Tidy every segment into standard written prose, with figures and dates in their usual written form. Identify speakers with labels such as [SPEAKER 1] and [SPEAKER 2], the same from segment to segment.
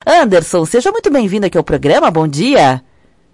[SPEAKER 1] Anderson, seja muito bem-vindo aqui ao programa, bom dia.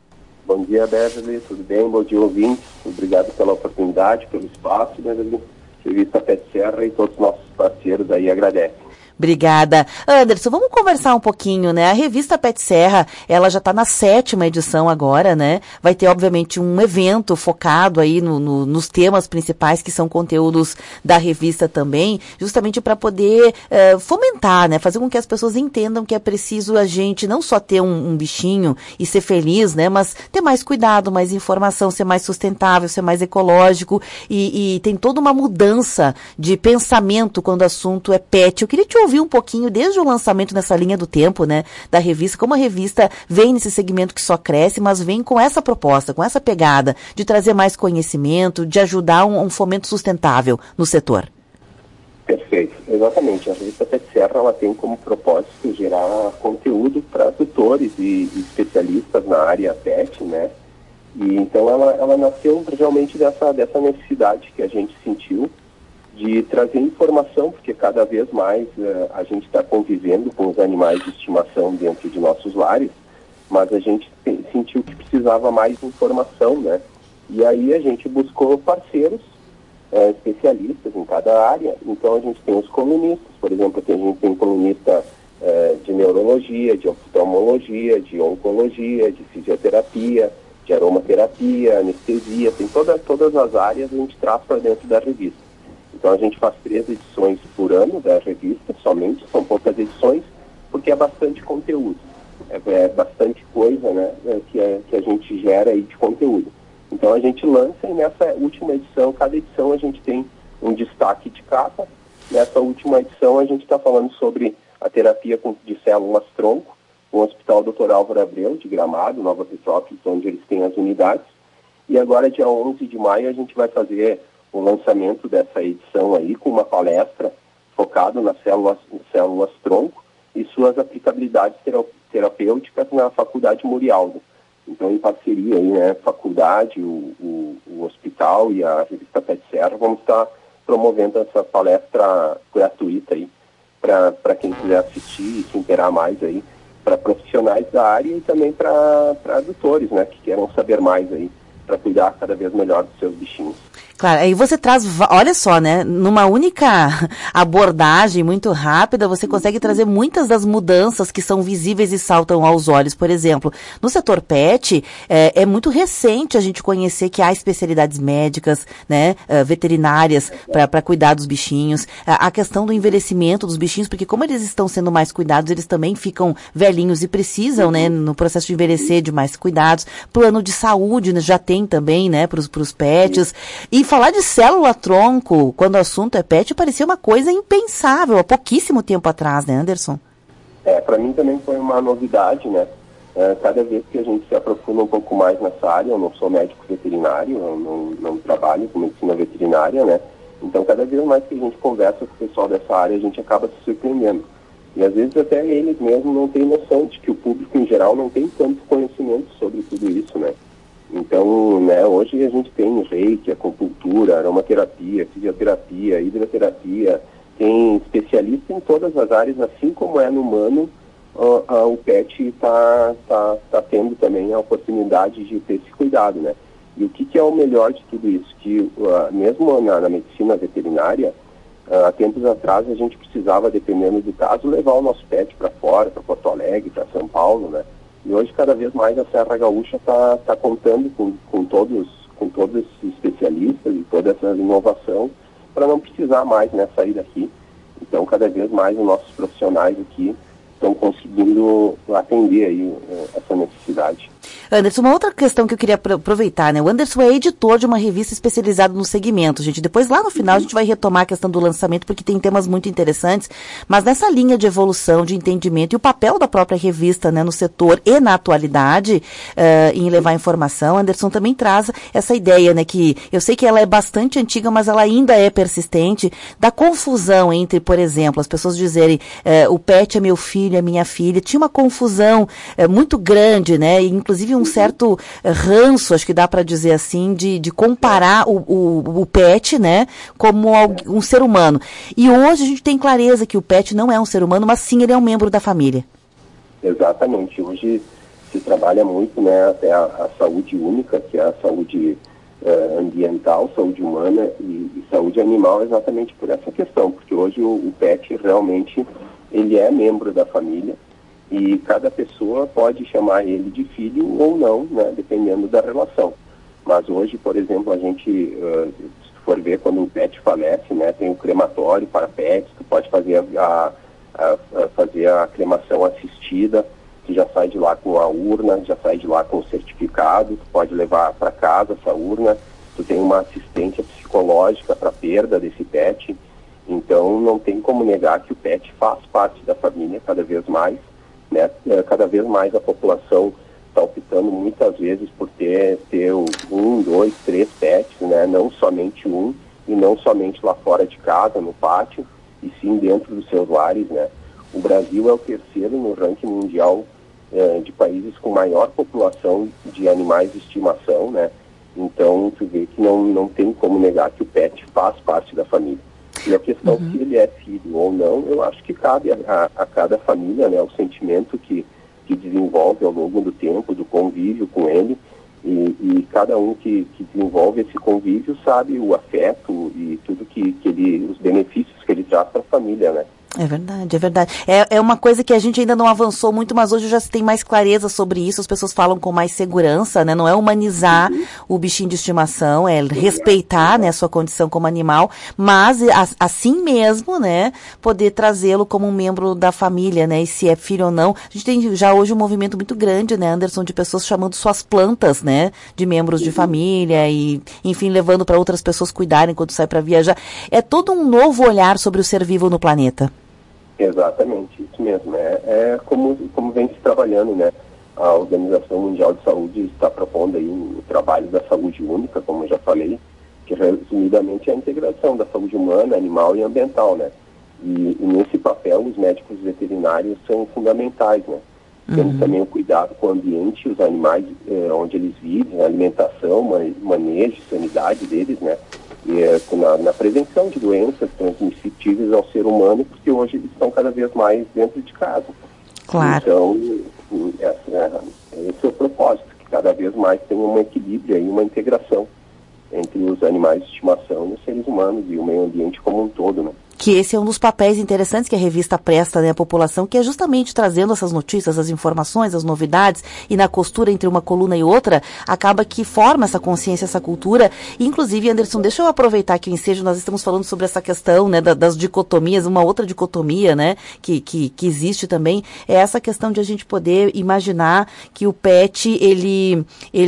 [SPEAKER 2] Bom dia, Beverly, tudo bem? Bom dia, ouvintes. Obrigado pela oportunidade, pelo espaço, Beverly. Revista Pet Serra e todos os nossos parceiros aí agradecem.
[SPEAKER 1] Obrigada. Anderson, vamos conversar um pouquinho, né? A revista Pet Serra, ela já está na 7ª edição agora, né? Vai ter, obviamente, um evento focado aí nos temas principais, que são conteúdos da revista também, justamente para poder fomentar, né? Fazer com que as pessoas entendam que é preciso a gente não só ter um bichinho e ser feliz, né? Mas ter mais cuidado, mais informação, ser mais sustentável, ser mais ecológico e tem toda uma mudança de pensamento quando o assunto é pet. Eu queria te ouvir um pouquinho desde o lançamento nessa linha do tempo, né, da revista, como a revista vem nesse segmento que só cresce, mas vem com essa proposta, com essa pegada de trazer mais conhecimento, de ajudar um fomento sustentável no setor.
[SPEAKER 2] Perfeito, exatamente. A revista Pet Serra, ela tem como propósito gerar conteúdo para tutores e especialistas na área pet, né? E então ela nasceu realmente dessa necessidade que a gente sentiu de trazer informação, porque cada vez mais a gente está convivendo com os animais de estimação dentro de nossos lares, mas a gente sentiu que precisava mais informação, né? E aí a gente buscou parceiros especialistas em cada área. Então a gente tem os colunistas, por exemplo, a gente tem colunista de neurologia, de oftalmologia, de oncologia, de fisioterapia, de aromaterapia, anestesia, tem todas as áreas a gente traz para dentro da revista. Então a gente faz 3 edições por ano da revista, somente, são poucas edições, porque é bastante conteúdo. É bastante coisa, né, que a gente gera aí de conteúdo. Então a gente lança e nessa última edição, cada edição a gente tem um destaque de capa. Nessa última edição a gente está falando sobre a terapia de células-tronco, com o Hospital Dr. Álvaro Abreu, de Gramado, Nova Petrópolis, onde eles têm as unidades. E agora, dia 11 de maio, a gente vai fazer o lançamento dessa edição aí com uma palestra focada nas células-tronco e suas aplicabilidades terapêuticas na Faculdade Murialdo. Então, em parceria aí, né, faculdade, o hospital e a revista Pet Serra, vamos estar promovendo essa palestra gratuita aí para quem quiser assistir e se inteirar mais aí, para profissionais da área e também para adotores, né, que queiram saber mais aí, para cuidar cada vez melhor dos seus bichinhos.
[SPEAKER 1] Claro, aí você traz, olha só, né, numa única abordagem muito rápida, você consegue trazer muitas das mudanças que são visíveis e saltam aos olhos. Por exemplo, no setor pet, é muito recente a gente conhecer que há especialidades médicas, né, veterinárias para cuidar dos bichinhos, a questão do envelhecimento dos bichinhos, porque como eles estão sendo mais cuidados, eles também ficam velhinhos e precisam, né, no processo de envelhecer, de mais cuidados. Plano de saúde, né, já tem também, né, para os pets. E falar de célula-tronco, quando o assunto é pet, parecia uma coisa impensável há pouquíssimo tempo atrás, né, Anderson?
[SPEAKER 2] Para mim também foi uma novidade, né? Cada vez que a gente se aprofunda um pouco mais nessa área, eu não sou médico veterinário, eu não trabalho com medicina veterinária, né? Então, cada vez mais que a gente conversa com o pessoal dessa área, a gente acaba se surpreendendo. E às vezes até eles mesmos não têm noção de que o público em geral não tem tanto conhecimento sobre tudo isso, né? Então, né, hoje a gente tem reiki, acupuntura, aromaterapia, fisioterapia, hidroterapia, tem especialista em todas as áreas, assim como é no humano, o pet está tendo também a oportunidade de ter esse cuidado, né? E o que é o melhor de tudo isso? Que mesmo na medicina veterinária, há tempos atrás a gente precisava, dependendo do caso, levar o nosso pet para fora, para Porto Alegre, para São Paulo, né? E hoje, cada vez mais, a Serra Gaúcha está contando com todos esses especialistas e toda essa inovação para não precisar mais, né, sair daqui. Então, cada vez mais os nossos profissionais aqui estão conseguindo atender aí essa necessidade.
[SPEAKER 1] Anderson, uma outra questão que eu queria aproveitar, né? O Anderson é editor de uma revista especializada no segmento, gente. Depois, lá no final, a gente vai retomar a questão do lançamento, porque tem temas muito interessantes. Mas nessa linha de evolução, de entendimento e o papel da própria revista, né, no setor e na atualidade, em levar informação, Anderson também traz essa ideia, né, que eu sei que ela é bastante antiga, mas ela ainda é persistente, da confusão entre, por exemplo, as pessoas dizerem o pet é meu filho, é minha filha. Tinha uma confusão muito grande, né? E, inclusive, um certo ranço, acho que dá para dizer assim, de comparar o pet, né, como um ser humano. E hoje a gente tem clareza que o pet não é um ser humano, mas sim ele é um membro da família.
[SPEAKER 2] Exatamente. Hoje se trabalha muito, né, até a saúde única, que é a saúde ambiental, saúde humana e saúde animal, exatamente por essa questão, porque hoje o pet realmente ele é membro da família e cada pessoa pode chamar ele de filho ou não, né, dependendo da relação. Mas hoje, por exemplo, a gente, se for ver quando um pet falece, né, tem um crematório para pets, tu pode fazer fazer a cremação assistida, que já sai de lá com a urna, já sai de lá com o certificado, tu pode levar para casa essa urna, tu tem uma assistência psicológica para a perda desse pet, então não tem como negar que o pet faz parte da família cada vez mais, né? Cada vez mais a população está optando muitas vezes por ter 1, 2, 3 pets, né? Não somente um, e não somente lá fora de casa, no pátio, e sim dentro dos seus lares, né? O Brasil é o terceiro no ranking mundial de países com maior população de animais de estimação, né? Então, tu vê que não tem como negar que o pet faz parte da família. E a questão se ele é filho ou não, eu acho que cabe a cada família, né? O sentimento que desenvolve ao longo do tempo, do convívio com ele, e cada um que desenvolve esse convívio sabe o afeto e tudo os benefícios que ele traz para a família, né?
[SPEAKER 1] É verdade, é verdade. É uma coisa que a gente ainda não avançou muito, mas hoje já se tem mais clareza sobre isso, as pessoas falam com mais segurança, né? Não é humanizar o bichinho de estimação, é respeitar, né, a sua condição como animal, mas assim mesmo, né, poder trazê-lo como um membro da família, né? E se é filho ou não. A gente tem já hoje um movimento muito grande, né, Anderson, de pessoas chamando suas plantas, né, de membros de família e, enfim, levando para outras pessoas cuidarem quando sai para viajar. É todo um novo olhar sobre o ser vivo no planeta.
[SPEAKER 2] Exatamente, isso mesmo. É como vem se trabalhando, né? A Organização Mundial de Saúde está propondo aí o trabalho da saúde única, como eu já falei, que resumidamente é a integração da saúde humana, animal e ambiental, né? E nesse papel os médicos veterinários são fundamentais, né? Temos também o cuidado com o ambiente, os animais onde eles vivem, a alimentação, manejo, sanidade deles, né? Na prevenção de doenças transmissíveis ao ser humano, porque hoje eles estão cada vez mais dentro de casa.
[SPEAKER 1] Claro.
[SPEAKER 2] Então, esse é o propósito, que cada vez mais tenha um equilíbrio e uma integração entre os animais de estimação e os seres humanos e o meio ambiente como um todo, né?
[SPEAKER 1] Que esse é um dos papéis interessantes que a revista presta, né, à população, que é justamente trazendo essas notícias, as informações, as novidades, e na costura entre uma coluna e outra, acaba que forma essa consciência, essa cultura. E, inclusive, Anderson, deixa eu aproveitar que o ensejo, nós estamos falando sobre essa questão, né, das dicotomias, uma outra dicotomia, né, que existe também, é essa questão de a gente poder imaginar que o pet, ele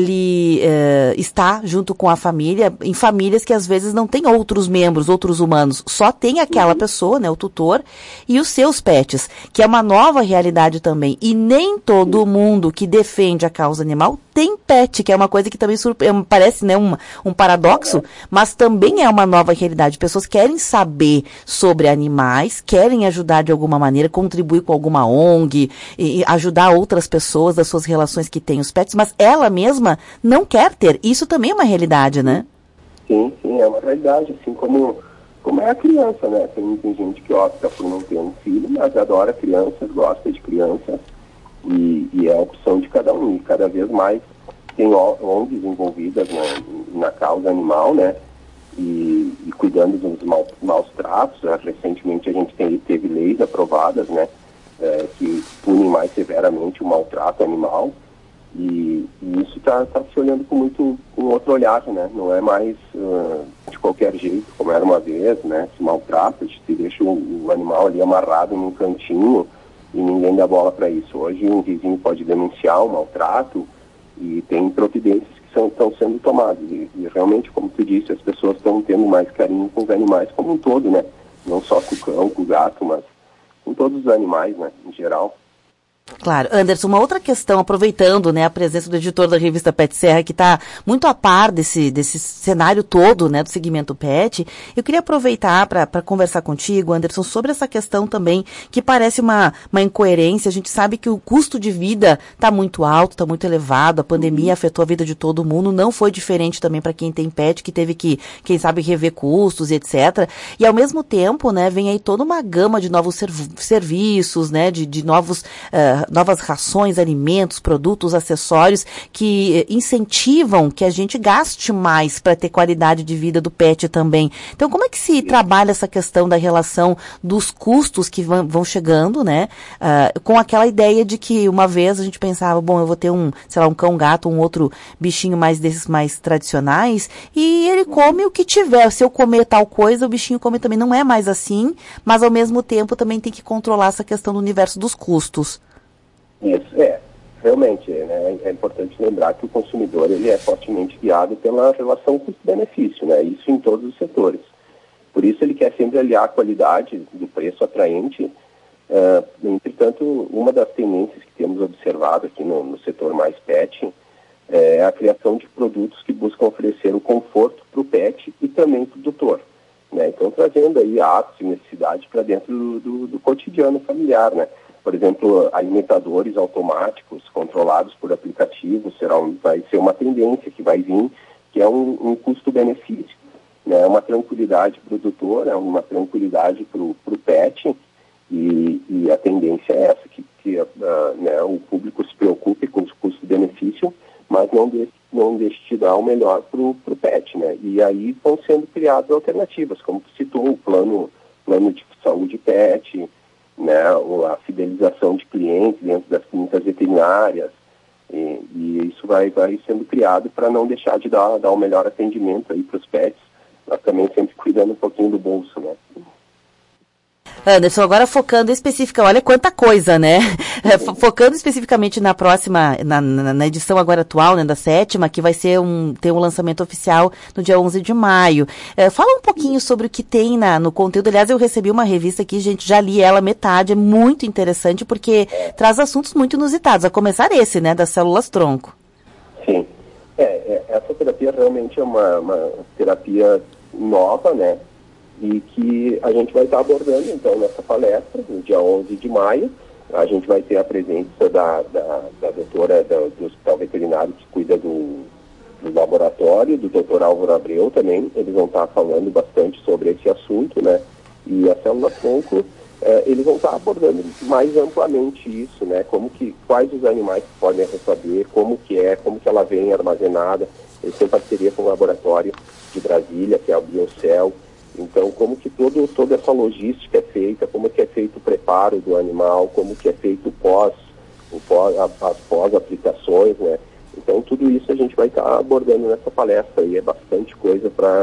[SPEAKER 1] está junto com a família, em famílias que às vezes não tem outros membros, outros humanos, só tem aquela pessoa, né, o tutor, e os seus pets, que é uma nova realidade também. E nem todo mundo que defende a causa animal tem pet, que é uma coisa que também parece, né, um paradoxo, mas também é uma nova realidade. Pessoas querem saber sobre animais, querem ajudar de alguma maneira, contribuir com alguma ONG, e ajudar outras pessoas das suas relações que têm os pets, mas ela mesma não quer ter. Isso também é uma realidade, né?
[SPEAKER 2] Sim, é uma realidade, assim como é a criança, né? Tem gente que opta por não ter um filho, mas adora crianças, gosta de crianças, e é a opção de cada um. E cada vez mais tem ONGs envolvidas na causa animal, né? E cuidando dos maus tratos. Recentemente a gente teve leis aprovadas, né? Que punem mais severamente o maltrato animal. E isso está se olhando com outro olhar, né? Não é mais de qualquer jeito, como era uma vez, né? Se maltrata, se deixa o animal ali amarrado num cantinho e ninguém dá bola para isso. Hoje um vizinho pode denunciar o maltrato e tem providências que estão sendo tomadas. E realmente, como tu disse, as pessoas estão tendo mais carinho com os animais como um todo, né? Não só com o cão, com o gato, mas com todos os animais, né? Em geral.
[SPEAKER 1] Claro. Anderson, uma outra questão, aproveitando, né, a presença do editor da revista Pet Serra, que está muito a par desse cenário todo, né, do segmento pet, eu queria aproveitar para conversar contigo, Anderson, sobre essa questão também, que parece uma incoerência. A gente sabe que o custo de vida está muito alto, está muito elevado, a pandemia afetou a vida de todo mundo, não foi diferente também para quem tem pet, que teve que, quem sabe, rever custos e etc. E ao mesmo tempo, né, vem aí toda uma gama de novos serviços, né, de novos novas rações, alimentos, produtos, acessórios que incentivam que a gente gaste mais para ter qualidade de vida do pet também. Então, como é que se trabalha essa questão da relação dos custos que vão chegando, né? Com aquela ideia de que uma vez a gente pensava, bom, eu vou ter um cão, gato, um outro bichinho mais desses mais tradicionais, e ele come o que tiver. Se eu comer tal coisa, o bichinho come também. Não é mais assim, mas ao mesmo tempo também tem que controlar essa questão do universo dos custos.
[SPEAKER 2] Isso, realmente, né, é importante lembrar que o consumidor ele é fortemente guiado pela relação custo-benefício, né, isso em todos os setores. Por isso ele quer sempre aliar a qualidade do preço atraente. Entretanto, uma das tendências que temos observado aqui no setor mais pet é a criação de produtos que buscam oferecer o conforto para o pet e também para o tutor, né? Então, trazendo aí hábitos e necessidades para dentro do cotidiano familiar, né? Por exemplo, alimentadores automáticos controlados por aplicativos vai ser uma tendência que vai vir, que é um custo-benefício, né? Uma tranquilidade para o tutor, uma tranquilidade para o pet, e a tendência é essa, que né, o público se preocupe com os custo-benefício, mas não deixe de dar o melhor para o pet, né? E aí vão sendo criadas alternativas, como tu citou, o plano de saúde pet, né? A fidelização de clientes dentro das clínicas veterinárias, e isso vai sendo criado para não deixar de dar o melhor atendimento aí para os pets, mas também sempre cuidando um pouquinho do bolso, né?
[SPEAKER 1] Anderson, agora focando olha quanta coisa, né? Focando especificamente na próxima, na edição agora atual, né, da 7ª, que vai ser ter um lançamento oficial no dia 11 de maio. Fala um pouquinho sobre o que tem no conteúdo. Aliás, eu recebi uma revista aqui, gente, já li ela metade, é muito interessante, porque traz assuntos muito inusitados, a começar esse, né, das células-tronco.
[SPEAKER 2] Sim. Essa terapia realmente é uma terapia nova, né? E que a gente vai estar abordando, então, nessa palestra, no dia 11 de maio. A gente vai ter a presença da doutora do Hospital Veterinário que cuida do laboratório, do Dr. Álvaro Abreu também. Eles vão estar falando bastante sobre esse assunto, né? E a célula-tronco, eles vão estar abordando mais amplamente isso, né? Quais os animais que podem receber, como que ela vem armazenada. Eles têm parceria com o laboratório de Brasília, que é o Biocel. Então, como que toda essa logística é feita, como que é feito o preparo do animal, como que é feito as pós-aplicações, né? Então, tudo isso a gente vai estar abordando nessa palestra, e é bastante coisa para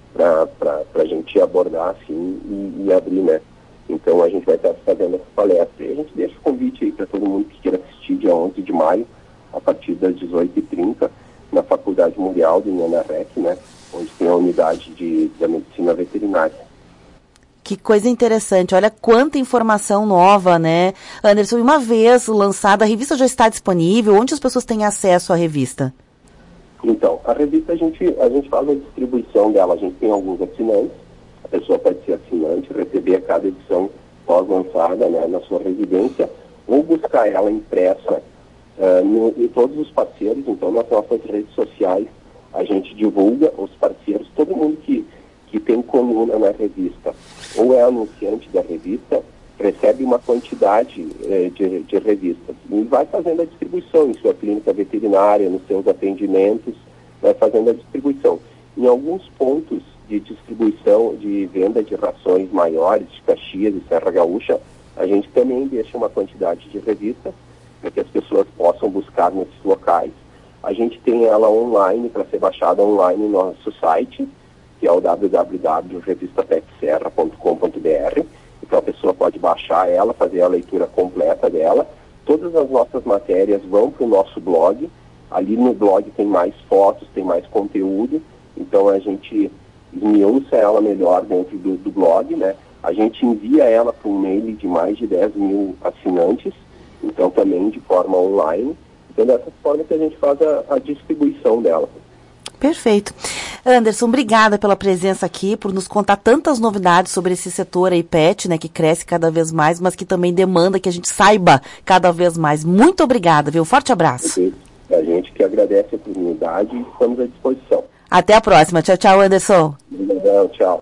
[SPEAKER 2] a gente abordar, assim, e abrir, né? Então, a gente vai estar fazendo essa palestra, e a gente deixa o convite aí para todo mundo que queira assistir dia 11 de maio, a partir das 18h30, na Faculdade Mundial de Inhanarec, né? Onde tem a unidade da medicina veterinária.
[SPEAKER 1] Que coisa interessante, olha quanta informação nova, né? Anderson, uma vez lançada, a revista já está disponível? Onde as pessoas têm acesso à revista?
[SPEAKER 2] Então, a revista a gente faz a distribuição dela, a gente tem alguns assinantes, a pessoa pode ser assinante, receber cada edição pós-lançada, né, na sua residência, ou buscar ela impressa em todos os parceiros. Então, nas nossas redes sociais, a gente divulga os parceiros, todo mundo que tem coluna na revista ou é anunciante da revista, recebe uma quantidade de revistas e vai fazendo a distribuição em sua clínica veterinária, nos seus atendimentos, vai fazendo a distribuição. Em alguns pontos de distribuição, de venda de rações maiores, de Caxias e Serra Gaúcha, a gente também deixa uma quantidade de revistas para que as pessoas possam buscar nesses locais. A gente tem ela online, para ser baixada online no nosso site, que é o www.revistapetserra.com.br. Então a pessoa pode baixar ela, fazer a leitura completa dela. Todas as nossas matérias vão para o nosso blog. Ali no blog tem mais fotos, tem mais conteúdo. Então a gente esmiuça ela melhor dentro do blog, né? A gente envia ela para um mail de mais de 10 mil assinantes, então também de forma online. Então, dessa forma que a gente faz a distribuição dela.
[SPEAKER 1] Perfeito. Anderson, obrigada pela presença aqui, por nos contar tantas novidades sobre esse setor aí pet, né, que cresce cada vez mais, mas que também demanda que a gente saiba cada vez mais. Muito obrigada, viu? Forte abraço.
[SPEAKER 2] Perfeito. A gente que agradece a oportunidade e estamos à disposição.
[SPEAKER 1] Até a próxima. Tchau, tchau, Anderson.
[SPEAKER 2] Obrigado, tchau.